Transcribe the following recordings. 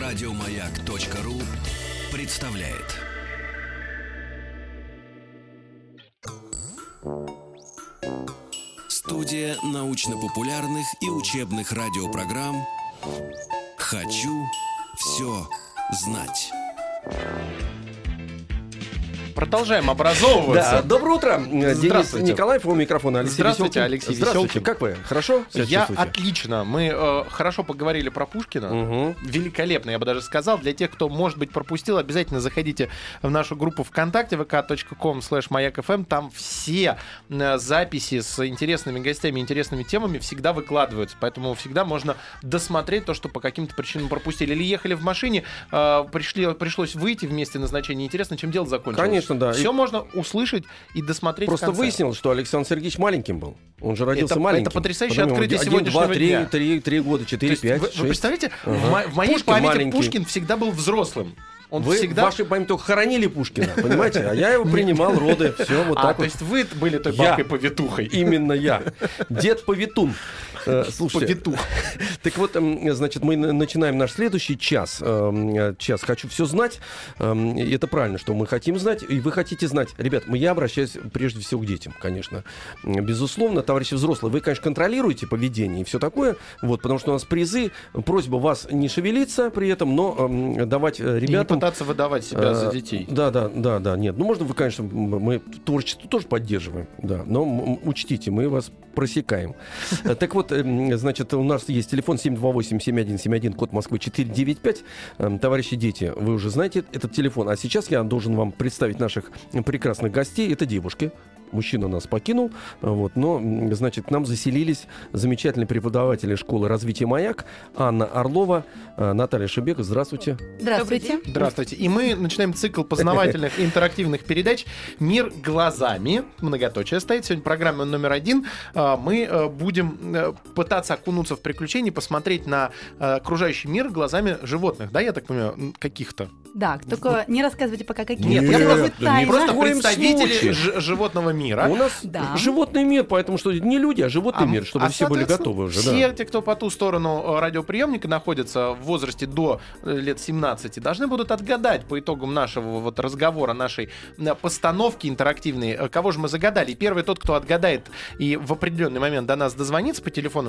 Радиомаяк.ру представляет. Студия научно-популярных и учебных радиопрограмм «Хочу все знать». Продолжаем образовываться. Да, доброе утро. Денис Николаев, у микрофона Алексей Здравствуйте, Веселкин. Алексей Здравствуйте. Веселкин. Как вы? Хорошо себя Я чувствуете? отлично. Мы хорошо поговорили про Пушкина. Великолепно, я бы даже сказал. Для тех, кто, может быть, пропустил, обязательно заходите в нашу группу ВКонтакте vk.com/mayak.fm. Там все записи с интересными гостями, интересными темами всегда выкладываются. Поэтому всегда можно досмотреть то, что по каким-то причинам пропустили. Или ехали в машине, пришлось выйти в месте назначения. Интересно, чем дело закончилось. Конечно, да. Все можно услышать и досмотреть Просто в конце. выяснилось, что Александр Сергеевич маленьким был. Он же родился маленьким. Это потрясающее Потом открытие 1, сегодняшнего 2, дня. 3 года, 4, 5, 6. Вы представляете, в моей Пушкин памяти маленький. Пушкин всегда был взрослым. Он Вы всегда... в вашей памяти только хоронили Пушкина, понимаете? А я его принимал роды. Все вот так то вот. есть вы были той Я. бабкой-повитухой. Именно я. Дед-повитун. Слушайте, Повитух. так вот, значит, мы начинаем наш следующий час. Час «Хочу все знать». И это правильно, что мы хотим знать, и вы хотите знать. Ребят, я обращаюсь прежде всего к детям, конечно. Безусловно, товарищи взрослые, вы, конечно, контролируете поведение и все такое, вот, потому что у нас призы. Просьба вас не шевелиться при этом, но давать И не ребятам... пытаться выдавать себя за детей. Да, нет. Ну, можно вы, конечно, мы творчество тоже поддерживаем, да, но учтите, мы вас просекаем. Так вот, значит, у нас есть телефон 728-7171, код Москвы 495. Товарищи дети, вы уже знаете этот телефон. А сейчас я должен вам представить наших прекрасных гостей. Это девушки. Мужчина нас покинул, вот, но, значит, к нам заселились замечательные преподаватели школы развития «Маяк» Анна Орлова, Наталья Шебек. Здравствуйте. Здравствуйте. Здравствуйте. И мы начинаем цикл познавательных и интерактивных передач «Мир глазами». Многоточие стоит. Сегодня программа номер 1. Мы будем пытаться окунуться в приключения, посмотреть на окружающий мир глазами животных. Да, я так понимаю, каких-то? Да, только не рассказывайте пока какие. Нет, Я нет, тайна. Просто в коем представители случае. животного мира. У нас Да. животный мир, поэтому что не люди, а животный мир, чтобы все были соответственно, готовы уже. Все Да. те, кто по ту сторону радиоприемника находятся в возрасте до лет 17, должны будут отгадать по итогам нашего вот разговора, нашей постановки интерактивной, кого же мы загадали. И первый тот, кто отгадает и в определенный момент до нас дозвонится по телефонам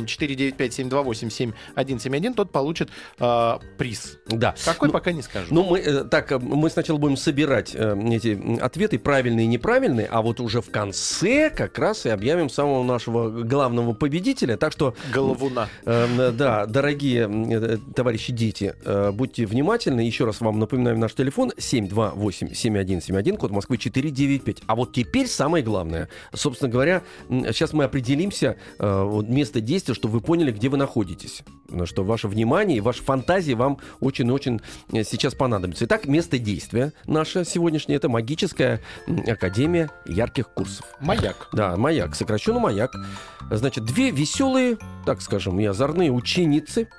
495-728-7171, тот получит приз. Да. Какой, пока не скажу. Ну, мы сначала будем собирать эти ответы, правильные и неправильные, а вот уже в конце как раз и объявим самого нашего главного победителя. Так что, Головуна. да, дорогие товарищи дети, будьте внимательны. Еще раз вам напоминаю наш телефон 728-7171, код Москвы 495. А вот теперь самое главное. Собственно говоря, сейчас мы определимся место действия, чтобы вы поняли, где вы находитесь. Что ваше внимание и ваша фантазия вам очень-очень сейчас понадобится. Итак, место действия наше сегодняшнее — это магическая академия ярких курсов. Маяк. Да, «Маяк», сокращенно «Маяк». Значит, две веселые, так скажем, и озорные ученицы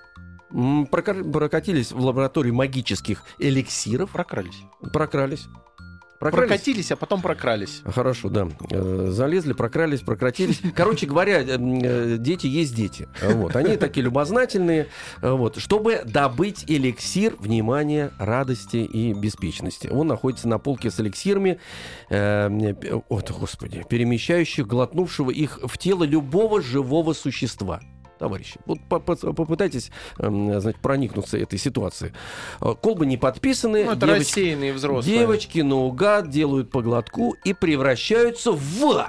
прокатились в лаборатории магических эликсиров. Прокрались. Прокатились, а потом прокрались. Хорошо, да. Залезли, прокрались, прократились. Короче говоря, дети есть дети. Вот. Они такие любознательные. Вот. Чтобы добыть эликсир внимания, радости и беспечности. Он находится на полке с эликсирами, перемещающих, глотнувшего их в тело любого живого существа. Товарищи, вот попытайтесь, значит, проникнуться этой ситуацией. Колбы не подписаны. Ну, это рассеянные взрослые. Девочки наугад делают по глотку и превращаются в...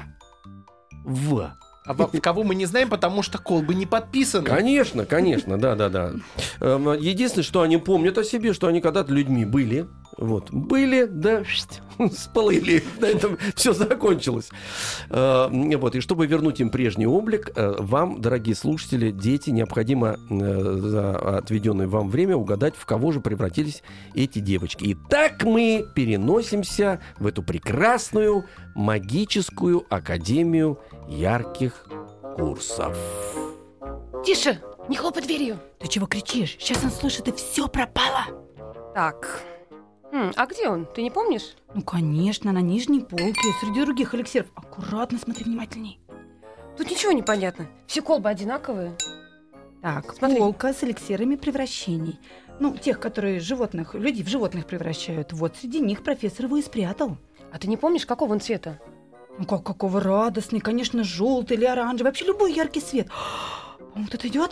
А в кого мы не знаем, потому что колбы не подписаны. Конечно, да. Единственное, что они помнят о себе, что они когда-то людьми были. Вот. Были, да, сплыли. На этом все закончилось. Вот. И чтобы вернуть им прежний облик, вам, дорогие слушатели, дети, необходимо за отведенное вам время угадать, в кого же превратились эти девочки. Итак, мы переносимся в эту прекрасную магическую академию ярких курсов. Тише, не хлопай дверью. Ты чего кричишь? Сейчас он слышит, и все пропало. Так, а где он? Ты не помнишь? Ну, конечно, на нижней полке, среди других эликсиров. Аккуратно смотри внимательней. Тут ничего не понятно. Все колбы одинаковые. Так, Смотри. полка с эликсирами превращений. Ну, тех, которые людей в животных превращают. Вот среди них профессор его и спрятал. А ты не помнишь, какого он цвета? Ну, какого радостный, конечно, желтый или оранжевый. Вообще любой яркий цвет. По-моему, кто-то идет.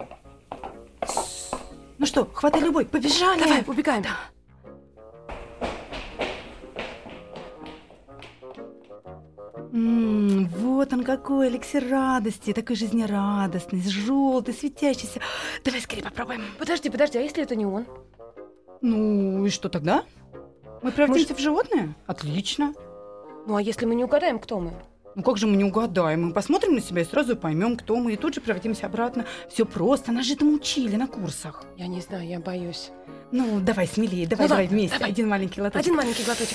Ну что, хватай любой, побежали. Давай, убегаем. Вот он какой, эликсир радости, такой жизнерадостный, желтый, светящийся. Давай скорее попробуем. Подожди, а если это не он? Ну и что тогда? Мы превратимся в животное? Отлично. Ну, а если мы не угадаем, кто мы? Ну как же мы не угадаем? Мы посмотрим на себя и сразу поймем, кто мы, и тут же превратимся обратно. Все просто, нас же этому учили на курсах. Я не знаю, я боюсь. Ну, давай смелее, давай ладно, вместе. давай. Один маленький глоточек. Один маленький глоточек.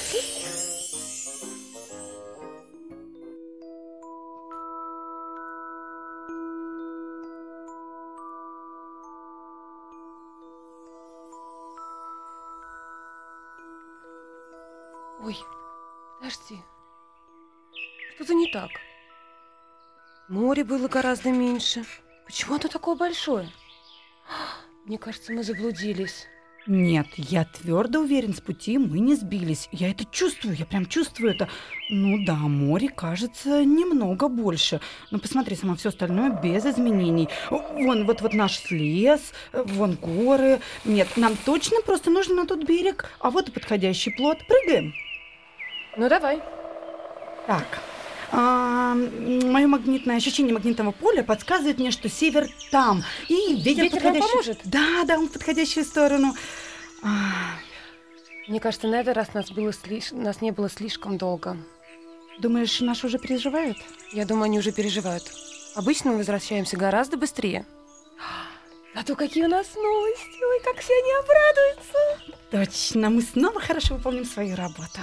Ой, подожди. Что-то не так. Море было гораздо меньше. Почему оно такое большое? Мне кажется, мы заблудились. Нет, я твердо уверен, с пути мы не сбились. Я это чувствую, я прям чувствую это. Ну да, море кажется немного больше. Но посмотри, сама все остальное без изменений. Вон, вот наш лес, вон горы. Нет, нам точно просто нужно на тот берег. А вот и подходящий плот. Прыгаем. Ну, давай. Так, мое ощущение магнитного поля подсказывает мне, что север там. И ветер нам поможет? Да, он в подходящую сторону. Мне кажется, на этот раз нас не было слишком долго. Думаешь, наши уже переживают? Я думаю, они уже переживают. Обычно мы возвращаемся гораздо быстрее. Зато какие у нас новости! Ой, как все они обрадуются! Точно, мы снова хорошо выполним свою работу.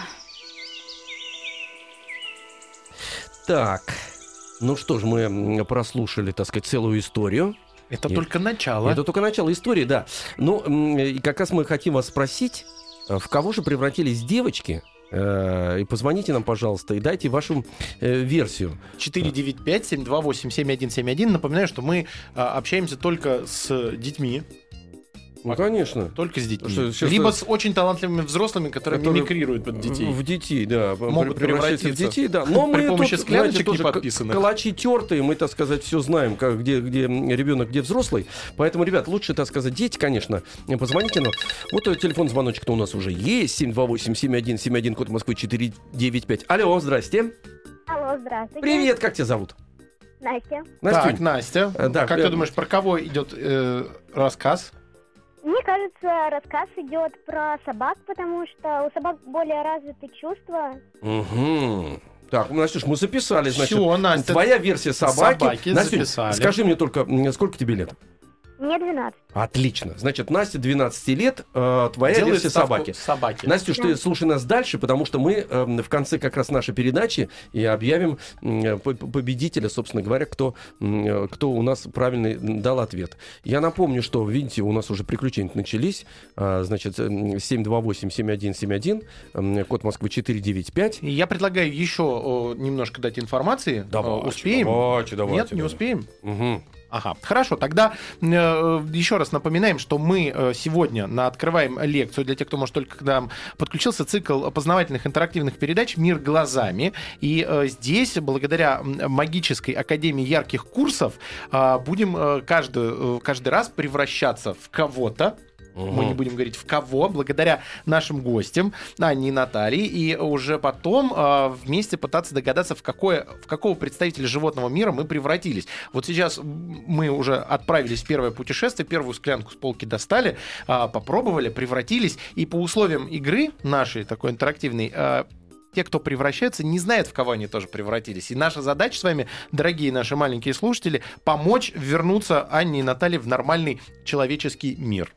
Так, ну что ж, мы прослушали, так сказать, целую историю. Это только начало. Это только начало истории, да. Ну, и как раз мы хотим вас спросить, в кого же превратились девочки? И позвоните нам, пожалуйста, и дайте вашу версию. 495-728-7171. Напоминаю, что мы общаемся только с детьми. Ну, конечно. Только с детьми. Сейчас Либо с очень талантливыми взрослыми, которые мимикрируют под детей. В детей, да. Могут превращаться в превратиться детей, да. Но при мы помощи тут, скляночек знаете, тоже неподписанных. калачи тертые, мы, так сказать, все знаем, где ребенок, где взрослый. Поэтому, ребят, лучше, так сказать, дети, конечно. Позвоните нам. Вот телефон звоночек-то у нас уже есть. 728-7171, код Москвы 495. Алло, здрасте. Алло, здравствуйте. Привет, как тебя зовут? Настя. Настюнь. Так, Настя, Да, как ты думаешь, про кого идет рассказ? Мне кажется, рассказ идет про собак, потому что у собак более развиты чувства. Угу. Так, Настюш, мы записали, значит. Всё, Настя, твоя версия собаки. собаки Настюш, записали. скажи мне только, сколько тебе лет? Мне 12. Отлично. Значит, Настя 12 лет, твоя Делает версия ставку собаки. собаки. Настюш, ты слушай нас дальше, потому что мы в конце как раз нашей передачи и объявим победителя, собственно говоря, кто у нас правильный дал ответ. Я напомню, что, видите, у нас уже приключения начались. Значит, 728-7171, код Москвы 495. Я предлагаю еще немножко дать информации. Успеем? Давайте. Нет, не успеем? Угу. Ага, хорошо, тогда еще раз напоминаем, что мы сегодня открываем лекцию для тех, кто, может, только к нам подключился, цикл познавательных интерактивных передач «Мир глазами». И здесь, благодаря магической академии ярких курсов, будем каждый раз превращаться в кого-то. Мы не будем говорить в кого, благодаря нашим гостям, Анне и Наталье, и уже потом вместе пытаться догадаться, в какого представителя животного мира мы превратились. Вот сейчас мы уже отправились в первое путешествие, первую склянку с полки достали, попробовали, превратились, и по условиям игры нашей, такой интерактивной, те, кто превращаются, не знают, в кого они тоже превратились. И наша задача с вами, дорогие наши маленькие слушатели, помочь вернуться Анне и Наталье в нормальный человеческий мир.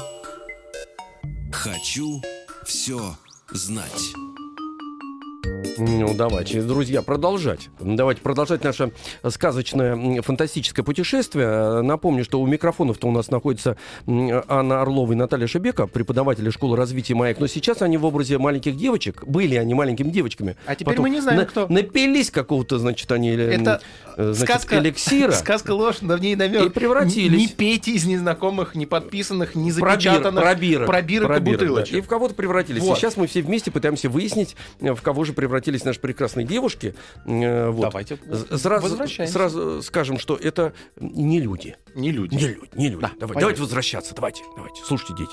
Хочу все знать. Ну, давайте, друзья, продолжать. Давайте продолжать наше сказочное, фантастическое путешествие. Напомню, что у микрофонов-то у нас находится Анна Орлова и Наталья Шебека, преподаватели школы развития «Маяк». Но сейчас они в образе маленьких девочек. Были они маленькими девочками. А теперь мы не знаем, кто. Напились какого-то, значит, они... Это сказка, эликсира. Сказка ложь, но в ней намек. И превратились. Не пейте из незнакомых, не подписанных, не запечатанных пробирок и бутылочек. Да. И в кого-то превратились. Вот. И сейчас мы все вместе пытаемся выяснить, в кого же превратились наши прекрасные девушки. Вот. Давайте возвращаемся. Сразу скажем, что это не люди. Не люди. Не люди. Да, Давайте возвращаться. Давайте. Слушайте, дети.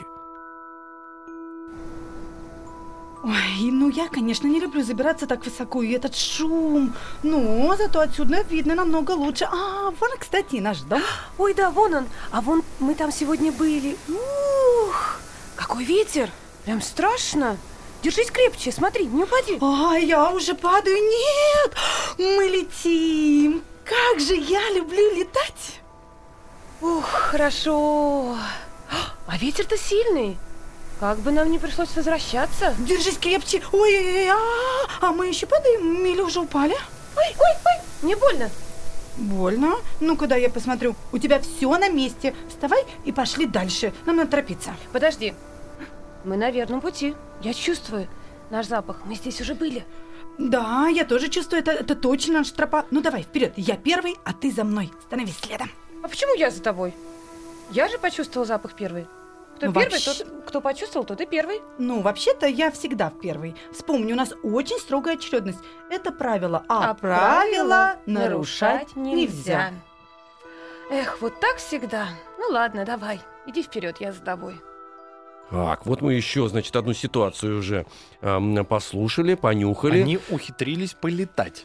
Ой, ну я, конечно, не люблю забираться так высоко, и этот шум. Но зато отсюда видно намного лучше. А, вон, кстати, наш дом. Ой, да, вон он. А вон мы там сегодня были. Ух, какой ветер. Прям страшно. Держись крепче, смотри, не упади. А, я уже падаю. Нет, мы летим. Как же я люблю летать. Ух, хорошо. А ветер-то сильный. Как бы нам не пришлось возвращаться. Держись крепче. Ой, а мы еще падаем или уже упали? Ой, мне больно. Больно? Ну-ка, дай я посмотрю. У тебя все на месте. Вставай и пошли дальше. Нам надо торопиться. Подожди. Мы на верном пути. Я чувствую наш запах. Мы здесь уже были. Да, я тоже чувствую. Это точно наша тропа. Ну давай, вперед. Я первый, а ты за мной. Становись следом. А почему я за тобой? Я же почувствовал запах первый. Кто первый, кто почувствовал, тот и первый. Ну, вообще-то я всегда в первый. Вспомни, у нас очень строгая очередность. Это правило, а правила нарушать нельзя. Эх, вот так всегда. Ну ладно, давай, иди вперед, я за тобой. Так, вот мы еще, значит, одну ситуацию уже послушали, понюхали. Они ухитрились полетать.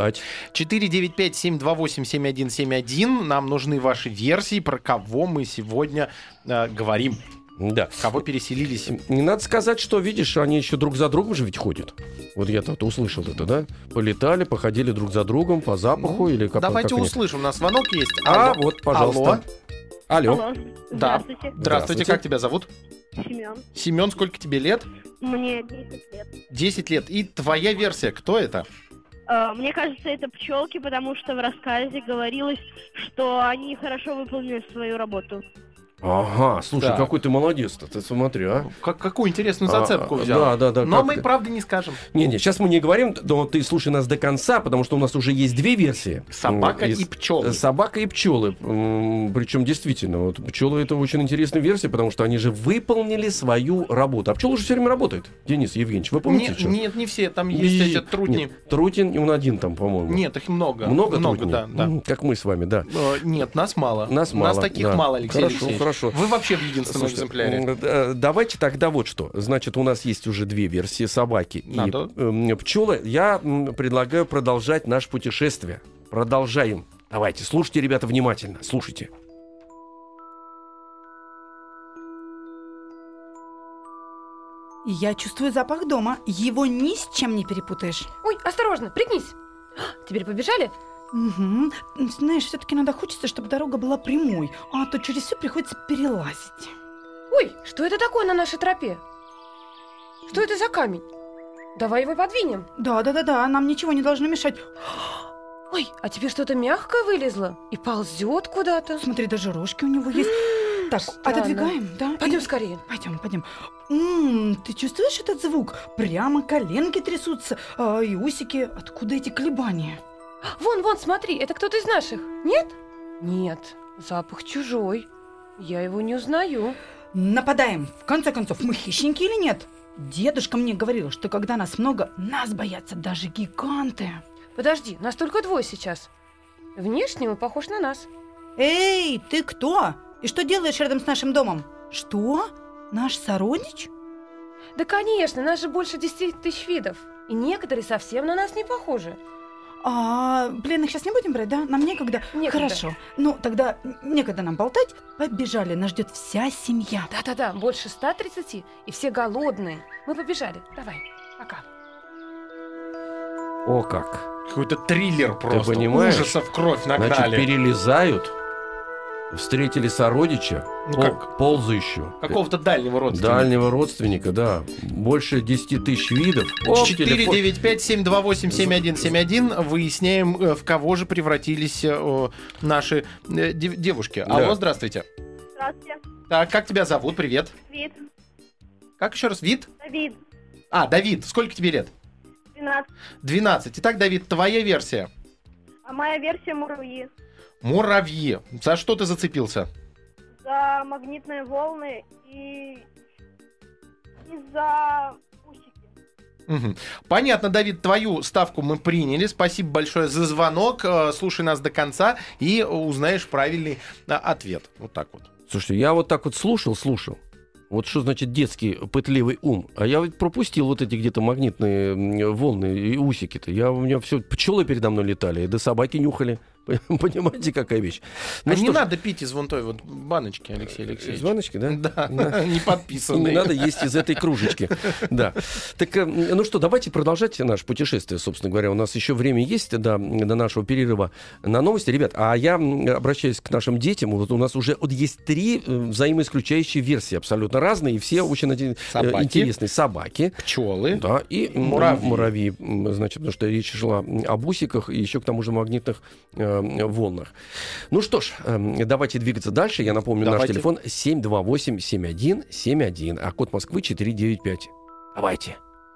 495-728-7171. Нам нужны ваши версии, про кого мы сегодня говорим. Да. Кого переселились. Не надо сказать, что, видишь, они еще друг за другом же ведь ходят. Вот я-то услышал это, да? Полетали, походили друг за другом по запаху или как. Давайте как услышим. У нас звонок есть. Вот, пожалуйста. Алло. Да. Здравствуйте. Здравствуйте, как тебя зовут? Семен. Семен, сколько тебе лет? Мне 10 лет. 10 лет. И твоя версия, кто это? Мне кажется, это пчелки, потому что в рассказе говорилось, что они хорошо выполнили свою работу. Ага, слушай, Да. какой ты молодец-то, ты смотри, а. Какую интересную зацепку взял. Да. Но как мы, ты? правда, не скажем. Не, сейчас мы не говорим, но ты слушай нас до конца, потому что у нас уже есть две версии. Собака и пчелы. Собака и пчелы. Причем действительно, вот пчелы это очень интересная версия, потому что они же выполнили свою работу. А пчелы же все время работают. Денис Евгеньевич, вы помните, что? Нет, не все. Там есть эти трутни. Нет, трутень, он один там, по-моему. Нет, их много. Много трутней? Да. Как мы с вами, да. Нет, нас мало. Нас мало, Нас таких да. мало, Алексей Хорошо, Алексеевич. хорошо. Вы вообще в единственном Слушайте, экземпляре. давайте тогда вот что. Значит, у нас есть уже две версии: собаки Надо. и пчелы. Я предлагаю продолжать наше путешествие. Продолжаем. Давайте, слушайте, ребята, внимательно. Слушайте. Я чувствую запах дома. Его ни с чем не перепутаешь. Ой, осторожно, пригнись. Теперь побежали? Угу. Знаешь, все-таки иногда хочется, чтобы дорога была прямой, а то через все приходится перелазить. Ой, что это такое на нашей тропе? Что это за камень? Давай его подвинем. Да, нам ничего не должно мешать. Ой, а тебе что-то мягкое вылезло и ползет куда-то. Смотри, даже рожки у него есть. Так, Странно. отодвигаем, да? Пойдем скорее. Пойдем. Ты чувствуешь этот звук? Прямо коленки трясутся, и усики. Откуда эти колебания? Вон, смотри, это кто-то из наших, нет? Нет, запах чужой. Я его не узнаю. Нападаем. В конце концов, мы хищники или нет? Дедушка мне говорил, что когда нас много, нас боятся даже гиганты. Подожди, нас только двое сейчас. Внешне он похож на нас. Эй, ты кто? И что делаешь рядом с нашим домом? Что? Наш сородич? Да, конечно, нас же больше 10 тысяч видов. И некоторые совсем на нас не похожи. А пленных сейчас не будем брать, да? Нам некогда. Хорошо. Ну, тогда некогда нам болтать. Побежали, нас ждет вся семья. Да, больше 130, и все голодные. Мы побежали. Давай, пока. О, как. Какой-то триллер просто. понимаешь? Ужасов кровь Значит, нагнали. перелезают встретили сородича, ползающего. Какого-то дальнего родственника. Дальнего родственника, да. Больше 10 тысяч видов. 495-728-7171. Выясняем, в кого же превратились наши девушки. Да. Алло, здравствуйте. Здравствуйте. Так, как тебя зовут? Привет. Вид. Как еще раз? Вид? Давид. Давид. Сколько тебе лет? 12. 12. Итак, Давид, твоя версия? А моя версия муравьи. Муравьи. За что ты зацепился? За магнитные волны и за усики. Угу. Понятно, Давид, твою ставку мы приняли. Спасибо большое за звонок. Слушай нас до конца и узнаешь правильный ответ. Вот так вот. Слушайте, я вот так вот слушал. Вот что значит детский пытливый ум. А я ведь пропустил вот эти где-то магнитные волны и усики-то. У меня все пчелы передо мной летали, и до собаки нюхали. Понимаете, какая вещь? Не надо пить из вон той вот баночки, Алексей Алексеевич. Из баночки, да? Да, не подписанной. Не надо есть из этой кружечки. Да. Так, ну что, давайте продолжать наше путешествие, собственно говоря. У нас еще время есть до нашего перерыва на новости. Ребят, а я обращаюсь к нашим детям. Вот у нас уже есть 3 взаимоисключающие версии, абсолютно разные, и все очень интересные. Собаки. Пчелы. Да, и муравьи. Значит, потому что речь шла об усиках и еще к тому же магнитных волнах. Ну что ж, давайте двигаться дальше. Я напомню, наш телефон 728-7171, а код Москвы 495. Давайте.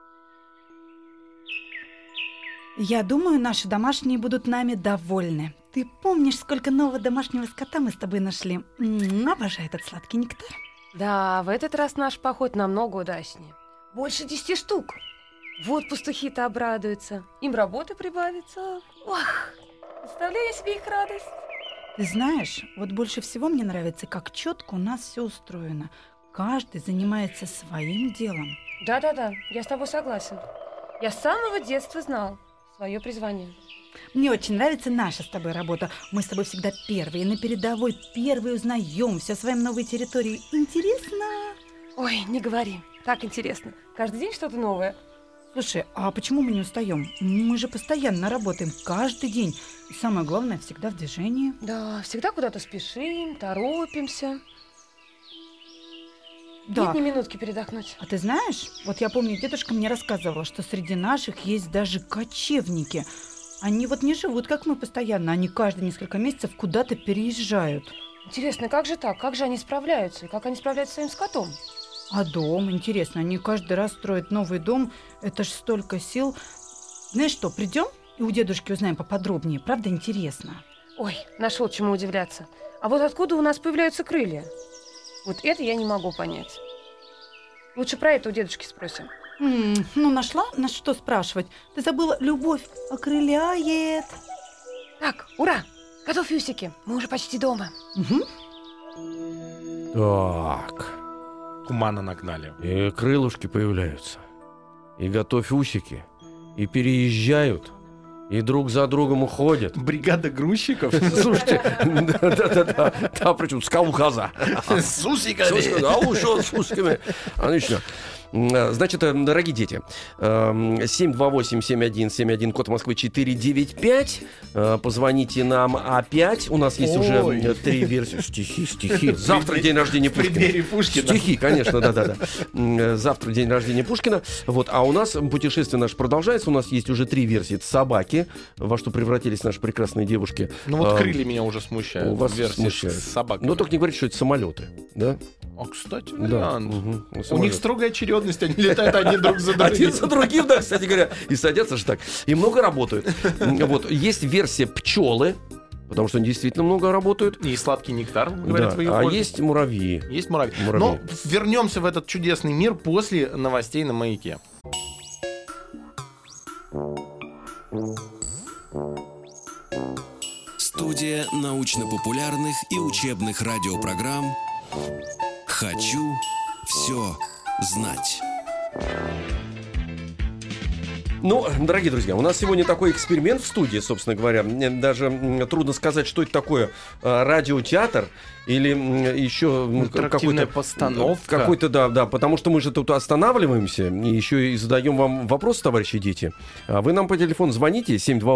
Я думаю, наши домашние будут нами довольны. Ты помнишь, сколько нового домашнего скота мы с тобой нашли? Обожаю этот сладкий нектар. Да, в этот раз наш поход намного удачнее. Больше 10 штук. Вот пастухи-то обрадуются. Им работы прибавится. Ох, представляю себе их радость. Ты знаешь, вот больше всего мне нравится, как четко у нас все устроено. Каждый занимается своим делом. Да-да-да, я с тобой согласен. Я с самого детства знал свое призвание. Мне очень нравится наша с тобой работа. Мы с тобой всегда первые, на передовой, первые узнаем все о своей новой территории. Интересно? Ой, не говори, так интересно. Каждый день что-то новое. Слушай, а почему мы не устаем? Мы же постоянно работаем, каждый день. И самое главное, всегда в движении. Да, всегда куда-то спешим, торопимся. Да. Нет ни минутки передохнуть. А ты знаешь, вот я помню, дедушка мне рассказывал, что среди наших есть даже кочевники. Они вот не живут, как мы постоянно, они каждые несколько месяцев куда-то переезжают. Интересно, как же так? Как же они справляются? И как они справляются с своим скотом? А дом, интересно, они каждый раз строят новый дом, это ж столько сил. Знаешь что, придем и у дедушки узнаем поподробнее, правда интересно? Ой, нашел чему удивляться. А вот откуда у нас появляются крылья? Вот это я не могу понять. Лучше про это у дедушки спросим. Ну, нашла, на что спрашивать? Ты забыла, любовь окрыляет. Так, ура! Готовь усики, мы уже почти дома. Угу. Так. Тумана нагнали. И крылышки появляются. И готовь усики. И переезжают. И друг за другом уходят. Бригада грузчиков? Слушайте, да, причем с Кавказа. С усиками. А ушел с усиками. Отлично. Значит, дорогие дети, 728-7171, код Москвы 495. Позвоните нам опять. У нас есть уже 3 версии. Стихи. Завтра день рождения Пушкина. В преддверии Пушкина. Стихи, конечно, да. Завтра день рождения Пушкина. Вот, а у нас путешествие наше продолжается. У нас есть уже 3 версии. Это собаки, во что превратились наши прекрасные девушки. Ну вот крылья меня уже смущают. У вас смущают. Собаки. Но только не говорите, что это самолеты, да? А, кстати, да. У них строгая очередность, они летают один друг за другим. Один за другим, да, кстати говоря. И садятся же так. И много работают. Вот, есть версия пчелы, потому что они действительно много работают. И сладкий нектар, говорят, да. А есть муравьи. Есть муравьи. Но вернемся в этот чудесный мир после новостей на Маяке. Студия научно-популярных и учебных радиопрограмм «Хочу все знать». Ну, дорогие друзья, у нас сегодня такой эксперимент в студии, собственно говоря. Мне даже трудно сказать, что это такое. Радиотеатр или еще интерактивная постановка. Какой-то, да, потому что мы же тут останавливаемся и еще и задаем вам вопросы, товарищи дети. А вы нам по телефону звоните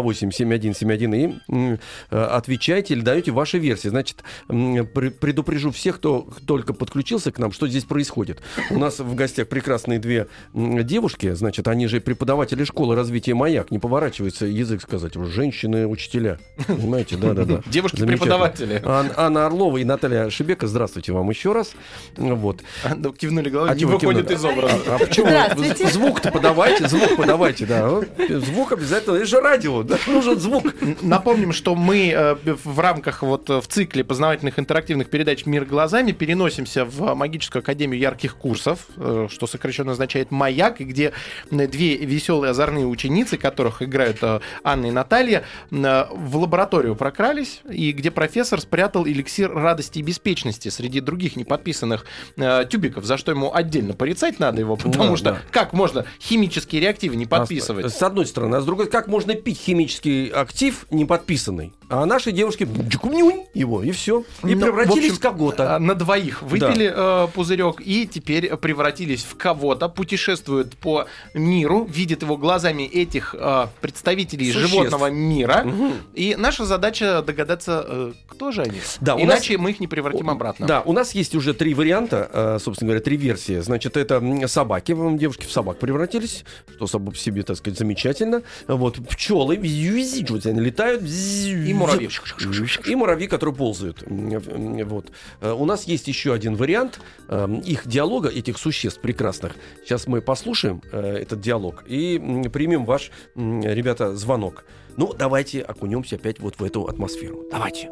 728-7171 и отвечайте или даете ваши версии. Значит, предупрежу всех, кто только подключился к нам, что здесь происходит. У нас в гостях прекрасные две девушки, значит, они же преподаватели школы развития «Маяк». Не поворачивается язык сказать. Женщины-учителя. Понимаете, да. Девушки-преподаватели. Анна Орлова и Наталья Шебека, здравствуйте вам еще раз. Вот. Кивнули головой, не выходит из образа. А почему? Звук-то подавайте, да. Звук обязательно, это же радио, да, нужен звук. Напомним, что мы в рамках в цикле познавательных интерактивных передач «Мир глазами» переносимся в магическую академию ярких курсов, что сокращенно означает «Маяк», где две веселые озорные ученицы, которых играют Анна и Наталья, в лабораторию прокрались, и где профессор спрятал эликсир радости и беспечности среди других неподписанных тюбиков, за что ему отдельно порицать надо его, потому что как можно химические реактивы не подписывать? С одной стороны, а с другой, как можно пить химический актив не подписанный? А наши девушки его, и все. И превратились в кого-то. На двоих выпили пузырек и теперь превратились в кого-то, путешествуют по миру, видят его глазами этих представителей животного мира. И наша задача догадаться, кто же они. Да, иначе мы их не превратим обратно. Да, у нас есть уже 3 варианта, собственно говоря, 3 версии. Значит, это собаки, девушки в собак превратились, что само по себе, так сказать, замечательно. Вот, пчелы, они летают. И муравьи. И муравьи, которые ползают. Вот. У нас есть еще один вариант их диалога, этих существ прекрасных. Сейчас мы послушаем этот диалог и примем ваш, ребята, звонок. Ну, давайте окунемся опять вот в эту атмосферу. Давайте.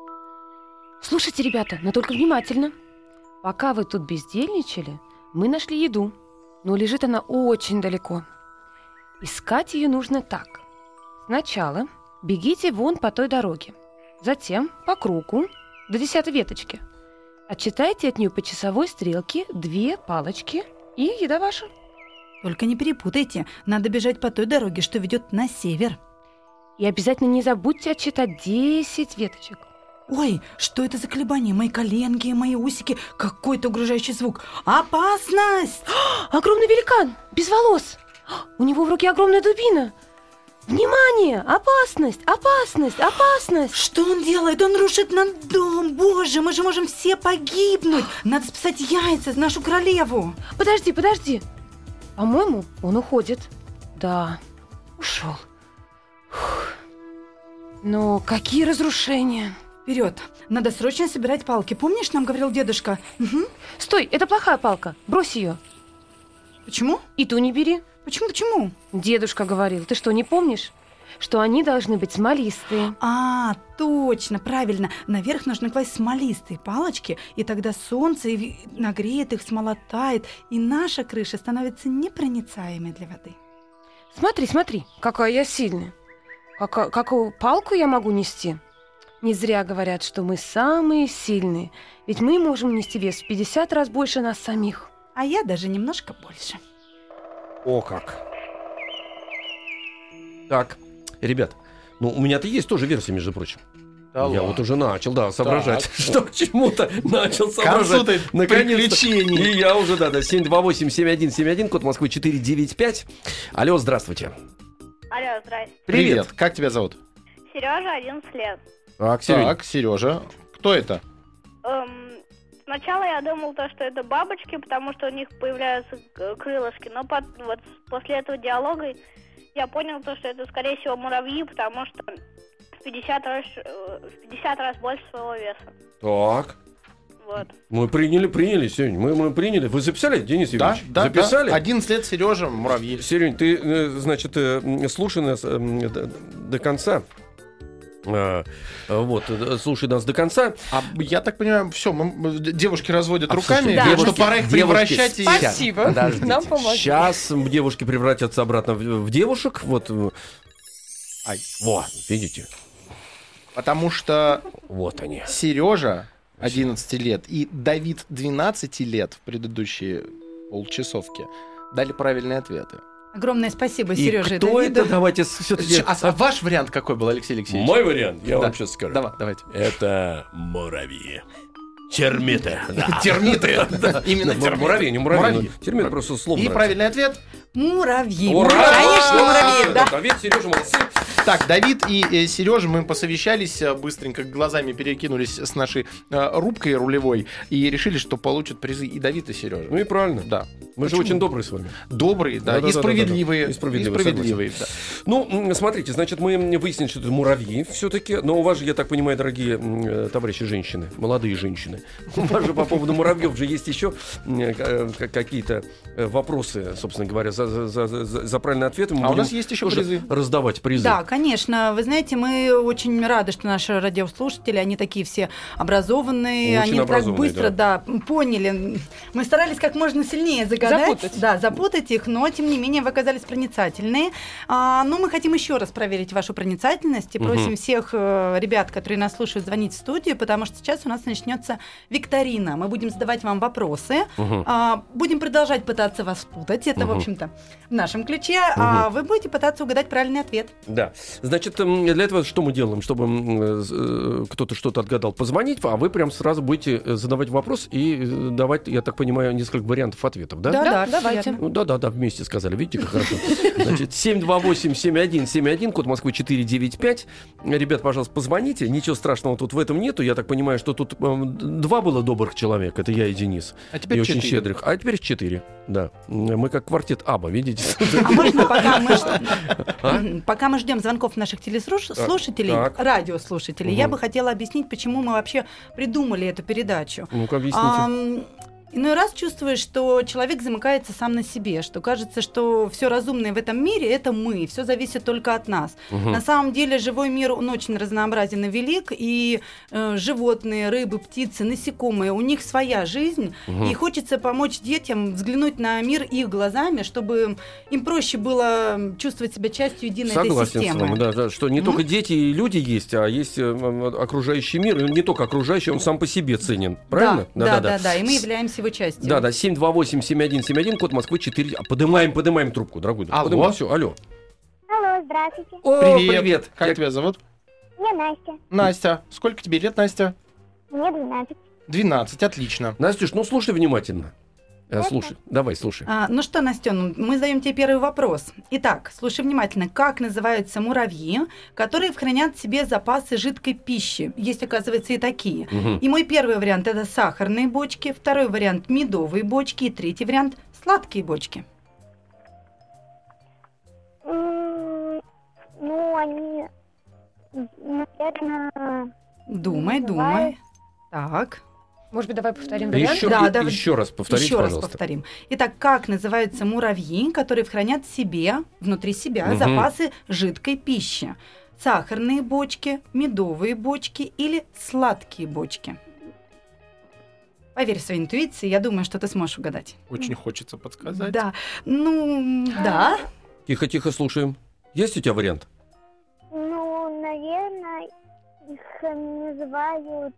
Слушайте, ребята, но только внимательно. Пока вы тут бездельничали, мы нашли еду, но лежит она очень далеко. Искать ее нужно так. Сначала бегите вон по той дороге, затем по кругу до 10-й веточки. Отчитайте от нее по часовой стрелке 2 палочки, и еда ваша. Только не перепутайте, надо бежать по той дороге, что ведет на север. И обязательно не забудьте отчитать 10 веточек. Ой, что это за колебания? Мои коленки, мои усики, какой-то угрожающий звук. Опасность! Огромный великан, без волос. У него в руке огромная дубина. Внимание! Опасность! Опасность! Опасность! Что он делает? Он рушит нам дом! Боже, мы же можем все погибнуть! Надо спасать яйца, нашу королеву! Подожди! По-моему, он уходит. Да, ушел. Но какие разрушения! Вперед! Надо срочно собирать палки. Помнишь, нам говорил дедушка? Угу. Стой, это плохая палка. Брось ее. Почему? И ту не бери. Почему? Дедушка говорил. Ты что, не помнишь? Что они должны быть смолистые. А, точно, правильно. Наверх нужно класть смолистые палочки, и тогда солнце нагреет их, смола тает, и наша крыша становится непроницаемой для воды. Смотри, какая я сильная. Какую палку я могу нести? Не зря говорят, что мы самые сильные. Ведь мы можем нести вес в 50 раз больше нас самих. А я даже немножко больше. О как! Так, ребят, ну у меня-то есть тоже версия, между прочим. Да, я вот уже начал, соображать, что к чему-то начал соображать. Наконец-то. И я уже, 728-7171, код Москвы 495. Алло, здравствуйте. Алло, здрасте. Привет, как тебя зовут? Сережа, 11 лет. Так, Сережа. Кто это? Сначала я думал, что это бабочки, потому что у них появляются крылышки, но вот после этого диалога я понял, что это, скорее всего, муравьи, потому что в 50 раз больше своего веса. Так. Вот. Мы приняли сегодня. Мы приняли. Вы записали, Денис Юрьевич? Да, записали? 11 лет Сережа, муравьи. Серёнь, ты, значит, слушай нас до конца. Вот, слушай нас до конца. Я так понимаю, все, девушки разводят руками, да. что пора их превращать. Спасибо, нам помогли. Сейчас девушки превратятся обратно в девушек. Вот. Вот, видите? Потому что вот они. Сережа 11 лет и Давид 12 лет в предыдущие полчасовки дали правильные ответы. Огромное спасибо, И Сереже и кто Давиду. это? Давайте все-таки... А ваш вариант какой был, Алексей Алексеевич? Мой вариант, я Да. вам сейчас скажу. Давайте. Это муравьи. Термиты. Термиты. Именно Муравьи, не муравьи. Муравьи. Термит просто слово. И нравится. правильный ответ. Муравьи. Ура! Конечно, муравьи, да. Давид, Сережа, молодцы. Так, Давид и Сережа, мы посовещались, быстренько глазами перекинулись с нашей рубкой рулевой и решили, что получат призы и Давид, и Сережа. Ну и правильно. Да. Мы же очень добрые с вами. Добрые, да, Да-да-да-да-да. и справедливые. И справедливые, да. Ну, смотрите, значит, мы выяснили, что это муравьи все-таки. Но у вас же, я так понимаю, дорогие товарищи женщины, молодые женщины, у вас же по поводу муравьев же есть еще какие-то вопросы, собственно говоря, за правильные ответы. Мы А у будем нас есть еще тоже призы. раздавать призы. Да, конечно. Вы знаете, мы очень рады, что наши радиослушатели, они такие все образованные, Очень они образованные, так быстро, да, поняли. Мы старались как можно сильнее загадать. Запутать. Да, запутать их, но, тем не менее, вы оказались проницательные. Но мы хотим еще раз проверить вашу проницательность и просим всех ребят, которые нас слушают, звонить в студию, потому что сейчас у нас начнется викторина. Мы будем задавать вам вопросы, будем продолжать пытаться вас путать. Это, в общем-то, в нашем ключе. А вы будете пытаться угадать правильный ответ. Да. Значит, для этого что мы делаем? Чтобы кто-то что-то отгадал, позвонить, а вы прям сразу будете задавать вопрос и давать, я так понимаю, несколько вариантов ответов, да? Да, давайте. верно. Ну, да, вместе сказали. Видите, как хорошо. Значит, 728-7171, код Москвы 495. Ребят, пожалуйста, позвоните. Ничего страшного тут в этом нету. Я так понимаю, что тут два было добрых человека. Это я и Денис. А теперь и очень 4. щедрых. А теперь 4. Да. Мы как квартет Аба, видите? А можно, пока мы ждем звонков наших телеслушателей, Так. радиослушателей, я бы хотела объяснить, почему мы вообще придумали эту передачу. Ну-ка, объясните. Иной раз чувствуешь, что человек замыкается сам на себе, что кажется, что все разумное в этом мире — это мы, все зависит только от нас. На самом деле живой мир, он очень разнообразен и велик, и животные, рыбы, птицы, насекомые, у них своя жизнь, и хочется помочь детям взглянуть на мир их глазами, чтобы им проще было чувствовать себя частью единой этой Согласен с системы. вами, да, что не только дети и люди есть, а есть окружающий мир. И не только окружающий, он сам по себе ценен. Правильно? Да, и мы являемся его частью. Да, 728-7171, код Москвы 4. Подымаем трубку, дорогой. Алло. Все, алло. Алло, здравствуйте. О, привет. Как тебя зовут? Я Настя. Настя. Сколько тебе лет, Настя? Мне 12. 12, отлично. Настюш, ну слушай внимательно. Слушай, давай, слушай. Ну что, Настен, мы задаем тебе первый вопрос. Итак, слушай внимательно. Как называются муравьи, которые хранят в себе запасы жидкой пищи? Есть, оказывается, и такие. И мой первый вариант — это сахарные бочки, второй вариант — медовые бочки, и третий вариант — сладкие бочки. Ну, они, наверное... Думай. Так. Может быть, давай повторим вариант? Еще раз повторите, Еще раз пожалуйста. повторим. Итак, как называются муравьи, которые хранят в себе, внутри себя, запасы жидкой пищи? Сахарные бочки, медовые бочки или сладкие бочки? Поверь своей интуиции, я думаю, что ты сможешь угадать. Очень хочется подсказать. Да. Да. Тихо, слушаем. Есть у тебя вариант? Ну, наверное, их называют...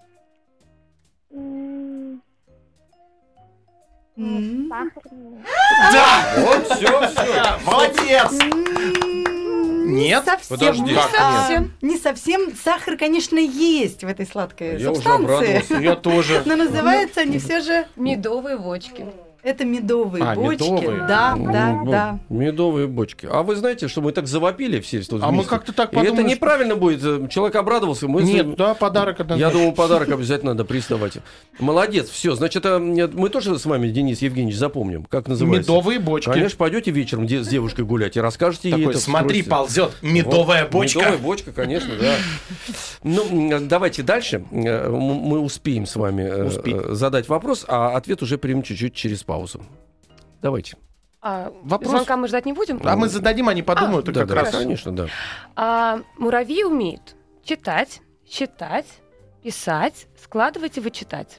сахарные. Да! Вот, все. Молодец! Нет? Совсем. Подожди. Не совсем. Сахар, конечно, есть в этой сладкой Я уже субстанции. обрадовался. Я тоже. Но называются они все же... Медовые бочки. Это медовые бочки. медовые. Да. Медовые бочки. А вы знаете, что мы так завопили все тут А мы вместе? как-то так И это подумали, неправильно будет. Человек обрадовался. Нет, да, подарок Я однозначно. думаю, подарок обязательно надо приставать. Молодец, все. Значит, мы тоже с вами, Денис Евгеньевич, запомним, как называется. Медовые бочки. Конечно, пойдете вечером с девушкой гулять и расскажете ей Такой, это. смотри, вскройте. ползет медовая Вот, бочка. Медовая бочка, конечно, да. Ну, давайте дальше. Мы успеем с вами задать вопрос, а ответ уже примем чуть-чуть через паузу. Давайте. Вопрос? Звонка мы ждать не будем? А мы зададим, они подумают, и Да, как да, раз. конечно, да. Муравьи умеют читать, считать, писать, складывать и вычитать.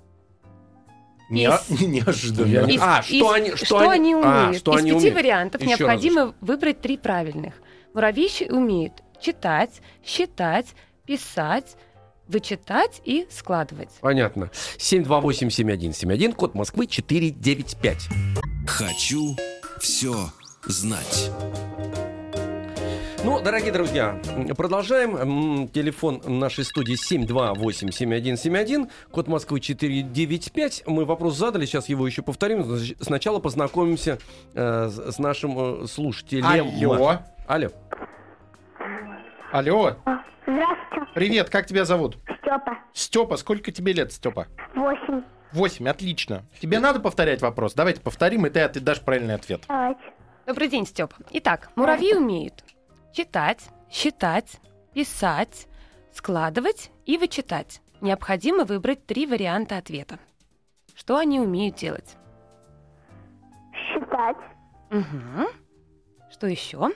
Неожиданно. Что они умеют? Из 5 вариантов Еще необходимо выбрать 3 правильных. Муравьи умеют читать, считать, писать, вычитать и складывать. Понятно. 728-7171, код Москвы 495. Хочу все знать. Ну, дорогие друзья, продолжаем. Телефон нашей студии 728-7171, код Москвы 495. Мы вопрос задали, сейчас его еще повторим. Сначала познакомимся с нашим слушателем. Алло. Алло. Алло. Здравствуйте, Привет, как тебя зовут? Степа. Степа, сколько тебе лет, Степа? 8. 8, отлично. Тебе надо повторять вопрос? Давайте повторим, и ты дашь правильный ответ. Давайте. Добрый день, Степ. Итак, муравьи умеют читать, считать, писать, складывать и вычитать. Необходимо выбрать 3 варианта ответа. Что они умеют делать? Считать. Угу. Что еще?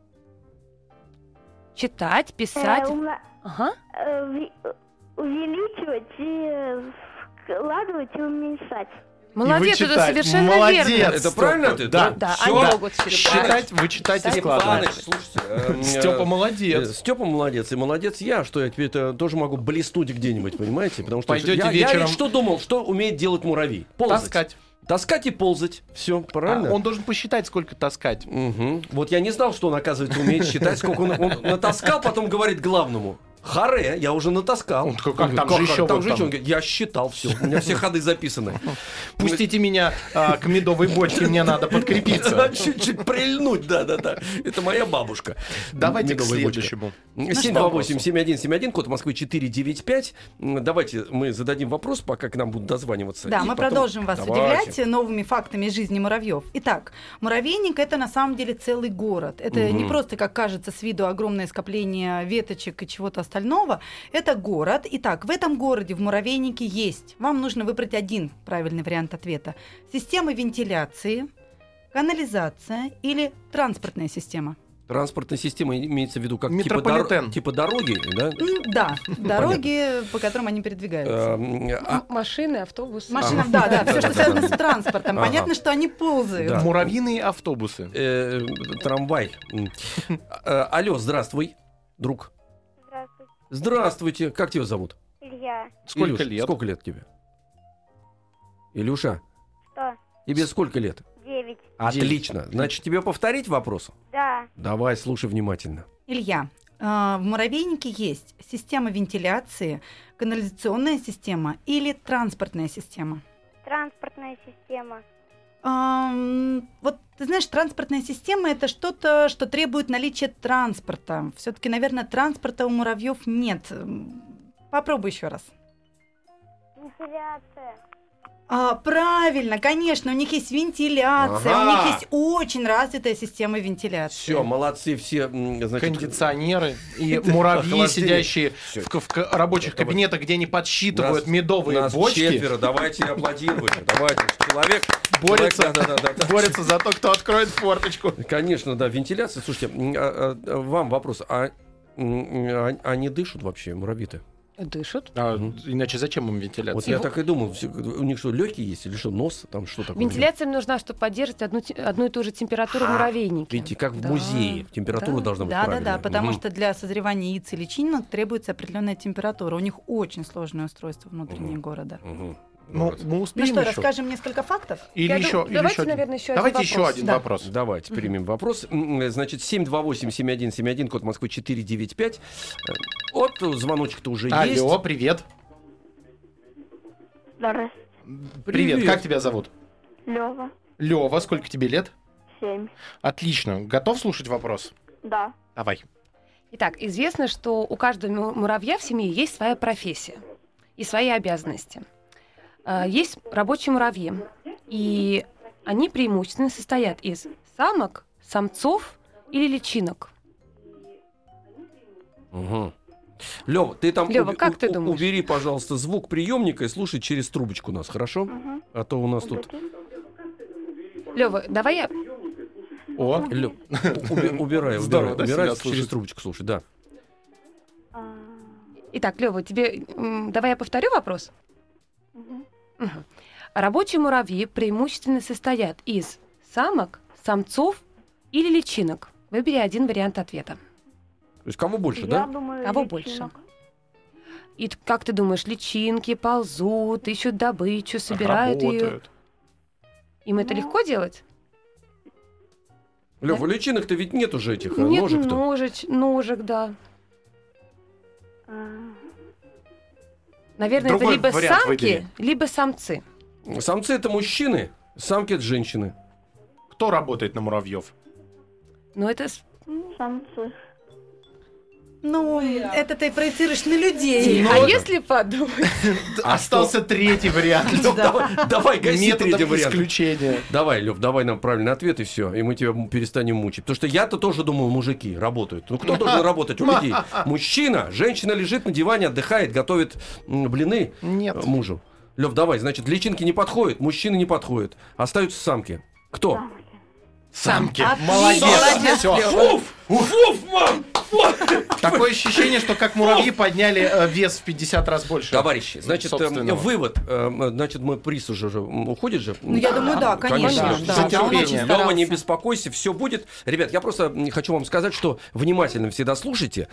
Читать, писать. Ага. Увеличивать и складывать и уменьшать. Молодец, это вычитать. совершенно Молодец, верно. Это Степа. правильно ответ? Да. Да, Всё. они могут Считать, вычитать и складывать. Слушайте, Степа молодец. Степа молодец, и молодец я, что я теперь тоже могу блеснуть где-нибудь, понимаете? Потому что Пойдете я вечером- ведь что думал, что умеет делать муравей? Ползать. Таскать. Таскать и ползать. Все, правильно? Он должен посчитать, сколько таскать. Мгм. Вот я не знал, что он, оказывается, умеет считать, сколько он натаскал, потом говорит главному: харе, я уже натаскал. Он такой, как там же еще Там вот же там? еще. Он говорит, я считал все, у меня все ходы записаны. Пустите меня к медовой бочке, мне надо подкрепиться. Чуть-чуть прильнуть, да-да-да. Это моя бабушка. Давайте к Медовая бочка. следующему. 728-7171, код Москвы 495. Давайте мы зададим вопрос, пока к нам будут дозваниваться. Да, И мы потом- продолжим вас Давайте. удивлять новыми фактами из жизни муравьев. Итак, муравейник — это на самом деле целый город. Это не просто, как кажется с виду, огромное скопление веточек и чего-то остального. Это город. Итак, в этом городе, в муравейнике есть, вам нужно выбрать один правильный вариант ответа: система вентиляции, канализация или транспортная система. Транспортная система имеется в виду как Метрополитен. типа дороги, да? Да, дороги, по которым они передвигаются. Машины, автобусы. Машина, да, все, что связано с транспортом. Ага. Понятно, что они ползают. Да. Муравьиные автобусы. Трамвай. Алло, здравствуй, друг. Здравствуйте, Здравствуйте. Как тебя зовут? Илья. Сколько Илюш, лет? Сколько лет тебе? Илюша, Что? тебе сколько лет? 9. Отлично. Значит, тебе повторить вопрос? Да. Давай, слушай внимательно. Илья, в муравейнике есть система вентиляции, канализационная система или транспортная система? Транспортная система. Вот ты знаешь, транспортная система — это что-то, что требует наличия транспорта. Все-таки, наверное, транспорта у муравьев нет. Попробуй еще раз. Вентиляция. Правильно, конечно, у них есть вентиляция, у Ага. них есть очень развитая система вентиляции. Все, молодцы все. Значит, Кондиционеры и муравьи, охлаждение. сидящие Всё. в рабочих Давай. кабинетах, где они подсчитывают Нас- медовые нас бочки, 4, давайте аплодируйте. Давайте. Человек борются, да. борются за то, кто откроет форточку. Конечно, да, вентиляция. Слушайте, вам вопрос. Они дышат вообще, муравьи-то? Дышат. Иначе зачем им вентиляция? Вот я так и думал. У них что, легкие есть или что, нос? Там что такое? Вентиляция нужна, чтобы поддерживать одну и ту же температуру в муравейнике. Видите, как в Да. музее. Температура должна быть Да, правильная. потому Мгм. что для созревания яиц и личинок требуется определенная температура. У них очень сложное устройство внутреннего города. Мгм. Ну, Вот. мы Ну успеем что, еще? расскажем несколько фактов? Или Я еще, думаю, или давайте, еще один. наверное, еще Давайте один еще вопрос. один Да. вопрос. Давайте примем вопрос. Значит, 728-7171, код Москвы 495. Вот звоночек-то уже есть. Алло, привет. Здравствуйте. Привет, как тебя зовут? Лёва. Лёва, сколько тебе лет? 7. Отлично. Готов слушать вопрос? Да. Давай. Итак, известно, что у каждого муравья в семье есть своя профессия и свои обязанности. Есть рабочие муравьи, и они преимущественно состоят из самок, самцов или личинок. Угу. Лёва, ты там Лёва, как ты думаешь? убери, пожалуйста, звук приемника и слушай через трубочку нас, хорошо? А то у нас тут... Лёва, давай я... О, Убирай, Здорово, да, убирай себя через слушать. трубочку, слушай, да. Итак, Лёва, тебе... Давай я повторю вопрос? Мгм. Рабочие муравьи преимущественно состоят из самок, самцов или личинок. Выбери один вариант ответа. То есть кого больше, Я да? думаю, Кого личинок. больше? И как ты думаешь, личинки ползут, ищут добычу, собирают ее? работают. Им это Ну. легко делать? Лёв, у личинок-то ведь нет уже этих Нет ножек-то. ножек, да. Наверное, Другой это либо вариант самки, выбери. либо самцы. Самцы это мужчины, самки это женщины. Кто работает на муравьев? Но это... Самцы. Ну, это ты проецируешь на людей. А если подумать? Остался третий вариант. Лёв, давай, гаси третий Методом вариант. исключения. Давай, Лёв, давай нам правильный ответ и все, и мы тебя перестанем мучить. Потому что я-то тоже думал, мужики работают. Ну кто должен работать у людей? Мужчина, женщина лежит на диване, отдыхает, готовит блины Нет. мужу. Лёв, давай, значит, личинки не подходят, мужчины не подходят. Остаются самки. Кто? Самки. Отлично, Молодец. молодец, Всё. Лёв. мам! Такое ощущение, что как муравьи подняли вес в 50 раз больше. Товарищи, значит, собственного. вывод. Значит, мы приз уже уходит же. Ну, я думаю, да, конечно. конечно. Да, За он терпение. очень Лёва, старался. не беспокойся, все будет. Ребят, я просто хочу вам сказать, что внимательно всегда слушайте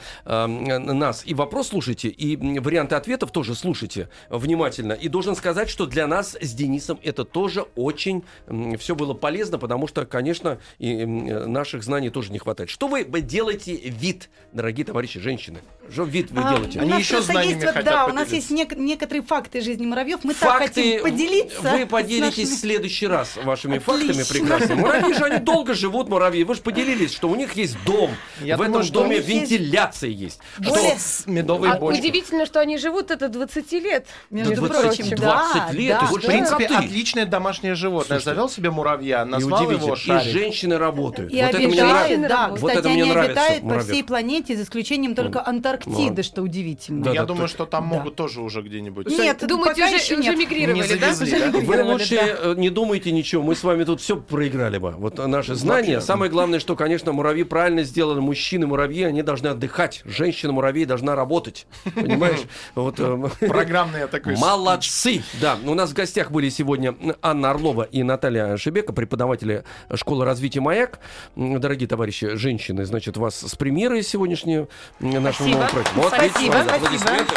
нас, и вопрос слушайте, и варианты ответов тоже слушайте внимательно. И должен сказать, что для нас с Денисом это тоже очень все было полезно, потому что, конечно, и наших знаний тоже не хватает. Что вы делаете вид, дорогие товарищи женщины? Что вид вы делаете? Они У нас еще просто знаниями есть, вот, хотят да, у нас поделиться. есть некоторые факты жизни муравьев. Мы так хотим поделиться. Вы поделитесь с нашими- в следующий раз вашими Отлично. фактами прекрасными. Муравьи же, они долго живут, муравьи. Вы же поделились, что у них есть дом. Я в думаю, этом что у доме них есть вентиляция есть. более- С медовой А бочкой. удивительно, что они живут это 20 лет. Между 20 прочим, 20 лет, да, и В больше принципе, коты. отличное домашнее животное. Слушайте, Завел себе муравья, И назвал его удивительно. И Шарик. женщины работают. И Вот это мне обитают, нравится. да, Вот кстати, это мне они нравится, обитают по муравьев. всей планете, за исключением только Антарктиды, что удивительно. Да, Я да, думаю, точно. что там Да. могут тоже уже где-нибудь. Нет, Думаете, пока уже еще нет. мигрировали, Не да? завезли, Уже да? Вы мигрировали, лучше да. не думайте ничего, мы с вами тут все проиграли бы. Вот наши знания. Вообще. Самое главное, что, конечно, муравьи правильно сделаны. Мужчины муравьи, они должны отдыхать. Женщина-муравей должна работать. Понимаешь? Вот, Программный такой. молодцы! Да, у нас в гостях были сегодня Анна Орлова и Наталья Шебека, преподаватели школы развития «Маяк». Дорогие товарищи, женщины, значит, вас с премьерой сегодняшнего нашего нового проекта. Вот, Спасибо, видите, спасибо. аплодисменты.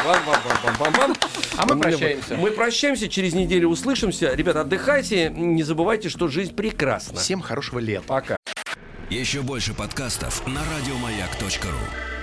Вам. А мы прощаемся. Мы прощаемся, через неделю услышимся. Ребята, отдыхайте, не забывайте, что жизнь прекрасна. Всем хорошего лета. Пока. Еще больше подкастов на радиомаяк.ру.